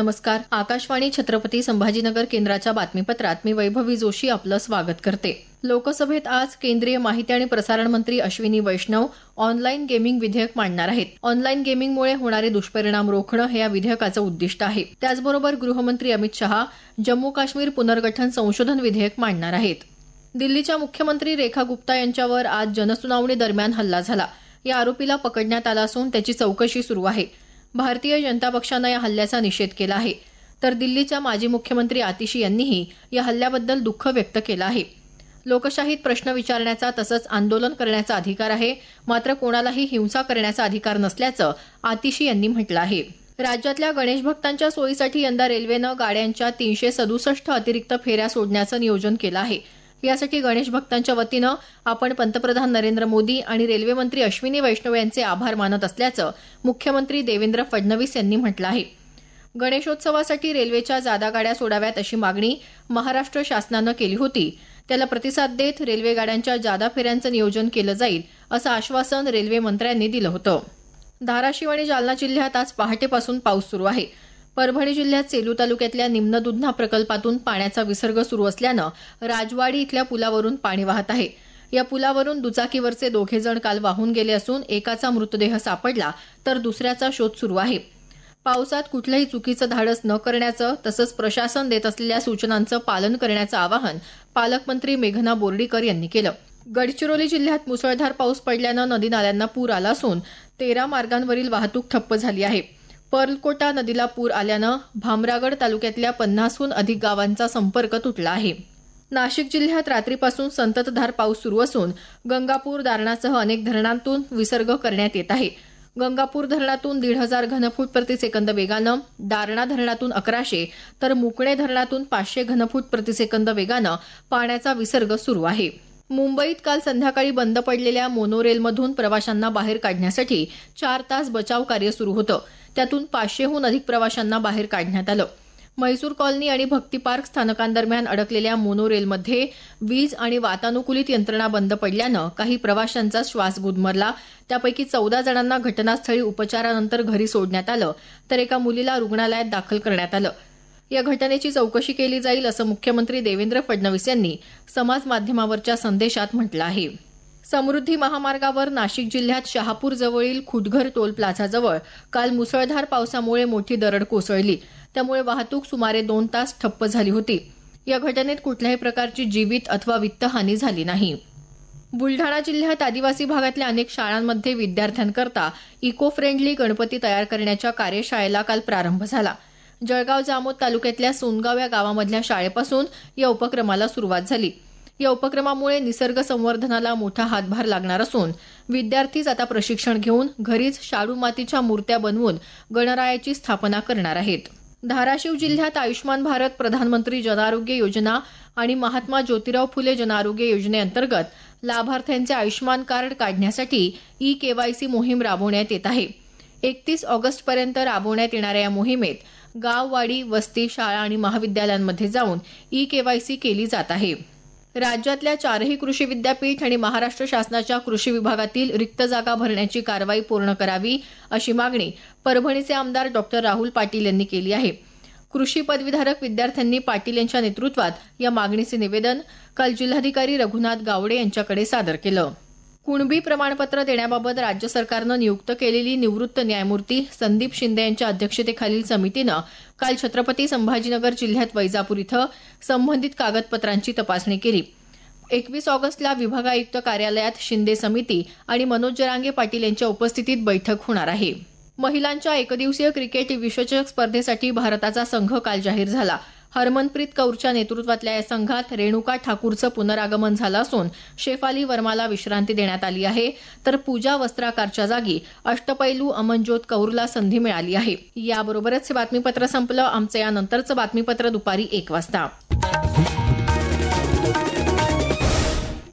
नमस्कार. आकाशवाणी छत्रपती संभाजीनगर केंद्राच्या बातमीपत्रात मी वैभवी जोशी आपलं स्वागत करते. लोकसभेत आज केंद्रीय माहिती आणि प्रसारण मंत्री अश्विनी वैष्णव ऑनलाईन गेमिंग विधेयक मांडणार आहेत. ऑनलाईन गेमिंगमुळे होणारे दुष्परिणाम रोखणं हे या विधेयकाचं उद्दिष्ट आहे. त्याचबरोबर गृहमंत्री अमित शहा जम्मू काश्मीर पुनर्गठन संशोधन विधेयक मांडणार आहेत. दिल्लीच्या मुख्यमंत्री रेखा गुप्ता यांच्यावर आज जनसुनावणी दरम्यान हल्ला झाला. या आरोपीला पकडण्यात आलं असून त्याची चौकशी सुरू आहे. भारतीय जनता पक्षानं या हल्ल्याचा निषेध केला आहे. तर दिल्लीच्या माजी मुख्यमंत्री आतिशी यांनीही या हल्ल्याबद्दल दुःख व्यक्त केलं आहे. लोकशाहीत प्रश्न विचारण्याचा तसंच आंदोलन करण्याचा अधिकार आहे, मात्र कोणालाही हिंसा करण्याचा अधिकार नसल्याचं आतिशी यांनी म्हटलं आहे. राज्यातल्या गणेश भक्तांच्या सोयीसाठी यंदा रेल्वेनं गाड्यांच्या 367 अतिरिक्त फेऱ्या सोडण्याचं नियोजन केलं आहे. यासाठी गणेश भक्तांच्या वतीनं आपण पंतप्रधान नरेंद्र मोदी आणि रेल्वे मंत्री अश्विनी वैष्णव यांचे आभार मानत असल्याचं मुख्यमंत्री देवेंद्र फडणवीस यांनी म्हटलं आहे. गणेशोत्सवासाठी रेल्वेच्या जादा गाड्या सोडाव्यात अशी मागणी महाराष्ट्र शासनानं केली होती. त्याला प्रतिसाद देत रेल्वे गाड्यांच्या जादा फेऱ्यांचं नियोजन केलं जाईल असं आश्वासन रेल्वे मंत्र्यांनी दिलं होतं. धाराशिव आणि जालना जिल्ह्यात आज पहाटेपासून पाऊस सुरू आहे. परभणी जिल्ह्यात सेलू तालुक्यातल्या निम्न दुधना प्रकल्पातून पाण्याचा विसर्ग सुरू असल्यानं राजवाडी इथल्या पुलावरून पाणी वाहत आहे. या पुलावरून दुचाकीवरचे 2 जण काल वाहून गेले असून एकाचा मृतदेह सापडला तर दुसऱ्याचा शोध सुरू आहे. पावसात कुठलंही चुकीचं धाडस न करण्याचं तसंच प्रशासन देत असलेल्या सूचनांचं पालन करण्याचं आवाहन पालकमंत्री मेघना बोर्डीकर यांनी केलं. गडचिरोली जिल्ह्यात मुसळधार पाऊस पडल्यानं नदी नाल्यांना पूर आला असून 13 मार्गांवरील वाहतूक ठप्प झाली आहे. पर्लकोटा नदीला पूर आल्यानं भामरागड तालुक्यातल्या 50हून अधिक गावांचा संपर्क तुटला आहे. नाशिक जिल्ह्यात रात्रीपासून संततधार पाऊस सुरू असून गंगापूर दारणासह अनेक धरणांतून विसर्ग करण्यात येत आहे. गंगापूर धरणातून 1,500 घनफूट प्रतिसेकंद वेगानं, दारणा धरणातून 1100 तर मुकणे धरणातून 500 घनफूट प्रतिसेकंद वेगानं पाण्याचा विसर्ग सुरू आहे. मुंबईत काल संध्याकाळी बंद पडलेल्या मोनोरेलमधून प्रवाशांना बाहेर काढण्यासाठी 4 तास बचाव कार्य सुरू होतं. त्यातून 500हून अधिक प्रवाशांना बाहेर काढण्यात आलं. म्हैसूर कॉलनी आणि भक्ती पार्क स्थानकांदरम्यान अडकलेल्या मोनोरेलमध्ये वीज आणि वातानुकूलित यंत्रणा बंद पडल्यानं काही प्रवाशांचा श्वास गुदमरला. त्यापैकी 14 जणांना घटनास्थळी उपचारानंतर घरी सोडण्यात आलं तर एका मुलीला रुग्णालयात दाखल करण्यात आलं. या घटनेची चौकशी केली जाईल असं मुख्यमंत्री देवेंद्र फडणवीस यांनी समाज माध्यमावरच्या संदेशात म्हटलं आहे. समृद्धी महामार्गावर नाशिक जिल्ह्यात शहापूर जवळील खुटघर टोल प्लाझाजवळ काल मुसळधार पावसामुळे मोठी दरड कोसळली. त्यामुळे वाहतूक सुमारे 2 तास ठप्प झाली होती. या घटनेत कुठल्याही प्रकारची जीवित अथवा वित्तहानी झाली नाही. बुलढाणा जिल्ह्यात आदिवासी भागातल्या अनेक शाळांमध्ये विद्यार्थ्यांकरता इको फ्रेंडली गणपती तयार करण्याच्या कार्यशाळेला काल प्रारंभ झाला. जळगाव जामोद तालुक्यातल्या सोनगाव या गावामधल्या शाळेपासून या उपक्रमाला सुरुवात झाली. या उपक्रमामुळे निसर्ग संवर्धनाला मोठा हातभार लागणार असून विद्यार्थीच आता प्रशिक्षण घेऊन घरीच शाडू मातीच्या मूर्त्या बनवून गणरायाची स्थापना करणार आहेत. धाराशिव जिल्ह्यात आयुष्मान भारत, प्रधानमंत्री जन आरोग्य योजना आणि महात्मा ज्योतिराव फुले जन आरोग्य योजनेअंतर्गत लाभार्थ्यांचे आयुष्मान कार्ड काढण्यासाठी ई-केवायसी मोहीम राबवण्यात येत आहे. 31 ऑगस्टपर्यंत राबवण्यात येणाऱ्या या मोहिमेत गाव, वाडी, वस्ती, शाळा आणि महाविद्यालयांमध्ये जाऊन ई-केवायसी केली जात आहे. राज्यातल्या 4ही कृषी विद्यापीठ आणि महाराष्ट्र शासनाच्या कृषी विभागातील रिक्त जागा भरण्याची कारवाई पूर्ण करावी अशी मागणी परभणीचे आमदार डॉक्टर राहुल पाटील यांनी केली आहे. कृषी पदवीधारक विद्यार्थ्यांनी पाटील यांच्या नेतृत्वात या मागणीचे निवेदन काल जिल्हाधिकारी रघुनाथ गावडे यांच्याकडे सादर केलं. कुणबी प्रमाणपत्र देण्याबाबत राज्य सरकारनं नियुक्त केलेली निवृत्त न्यायमूर्ती संदीप शिंदे यांच्या अध्यक्षतेखालील समितीनं काल छत्रपती संभाजीनगर जिल्ह्यात वैजापूर इथं संबंधित कागदपत्रांची तपासणी केली. 21 ऑगस्टला विभाग आयुक्त कार्यालयात शिंदे समिती आणि मनोज जरांगे पाटील यांच्या उपस्थितीत बैठक होणार आहे. महिलांच्या एकदिवसीय क्रिकेट विश्वचषक स्पर्धेसाठी भारताचा संघ काल जाहीर झाला. हरमनप्रीत कौरच्या नेतृत्वातल्या या संघात रेणुका ठाकूरचं पुनरागमन झालं असून शेफाली वर्माला विश्रांती देण्यात आली आहे. तर पूजा वस्त्राकारच्या जागी अष्टपैलू अमनज्योत कौरला संधी मिळाली आहे. याबरोबरच हे बातमीपत्र संपलं. आमचं यानंतरचं बातमीपत्र दुपारी 1 वाजता.